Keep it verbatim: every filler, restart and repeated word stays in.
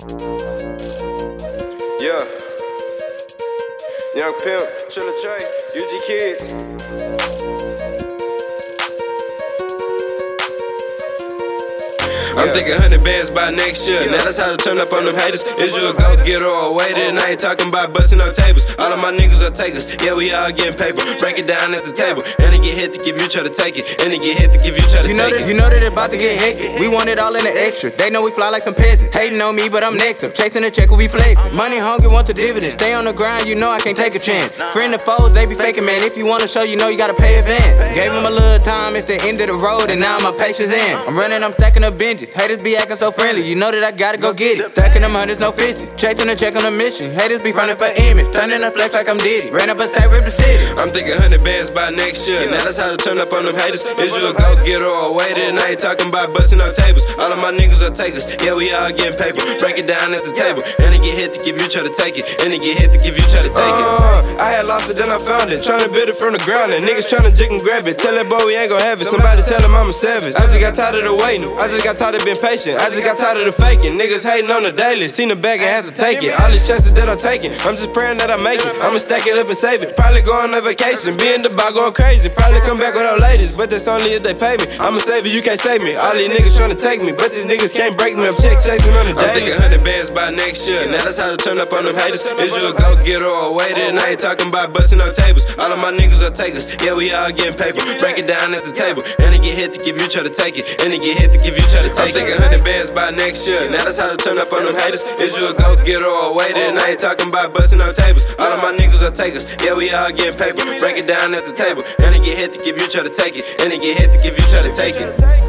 Yeah. Young Pimp, Chilla Trey, U G Kids. I'm thinking hundred bands by next year. Now that's how to turn up on them haters. Is you a go-getter or a waiter? And I ain't talking about busting no tables. All of my niggas are takers. Yeah, we all getting paper. Break it down at the table. And they get hit to give you, try to take it. And they get hit to give you, try to you know take that, it. You know that it's about to get hectic. We want it all in the extra. They know we fly like some peasants. Hating on me, but I'm next up. Chasing the check, we flexing. Money hungry, want the dividends. Stay on the grind, you know I can't take a chance. Friend and foes, they be faking, man. If you wanna show, you know you gotta pay advance. Gave them a little time, it's the end of the road, and now my patience in. I'm running, I'm stacking up binges. Haters be acting so friendly, you know that I gotta go get it. Stacking them hundreds, no fifties. Chasing the check on a mission. Haters be running for image. Turning a flex like I'm Diddy. Ran up a state, rip the city. I'm thinking hundred bands by next year. Now that's how to turn up on them haters. Is you a go-getter or a waiter? And I ain't talking about busting no tables. All of my niggas are takers. Yeah, we all getting paper. Break it down at the table. And they get hit to give you, try to take it. And they get hit to give you, try to take it. Uh, I had lost it, then I found it. Tryna build it from the ground. And niggas tryna jig and grab it. Tell that boy we ain't gon' have it. Somebody tell him I'm a savage. I just got tired of the waiting. I just got tired of being patient. I just got tired of the faking. Niggas hating on the daily. Seen the bag and had to take it. All these chances that I'm taking, I'm just praying that I make it. I'ma stack it up and save it. Probably going on vacation. Be in the bar going crazy. Probably come back with old ladies. But that's only if they pay me. I'ma save it, you can't save me. All these niggas tryna take me. But these niggas can't break me. I'm check chasing on the daily. I'm thinking hundred bands by next year. Now that's how to turn up on them haters. Is you a go-getter or a waiter? And I ain't talking about busting no tables. All of my niggas are takers. Yeah, we all getting paper. Break it down at the table. And they get hit to give you, try to take it. And they get hit to give you, try to take it. I'm thinking hundred bands by next year. Now that's how to turn up on them haters. Is you a go-getter or a waiter? And I ain't talking about busting no tables. All of my niggas are takers. Yeah, we all getting paper. Break it down at the table. And they get hit to give you, try to take it. And they get hit to give you, try to take it.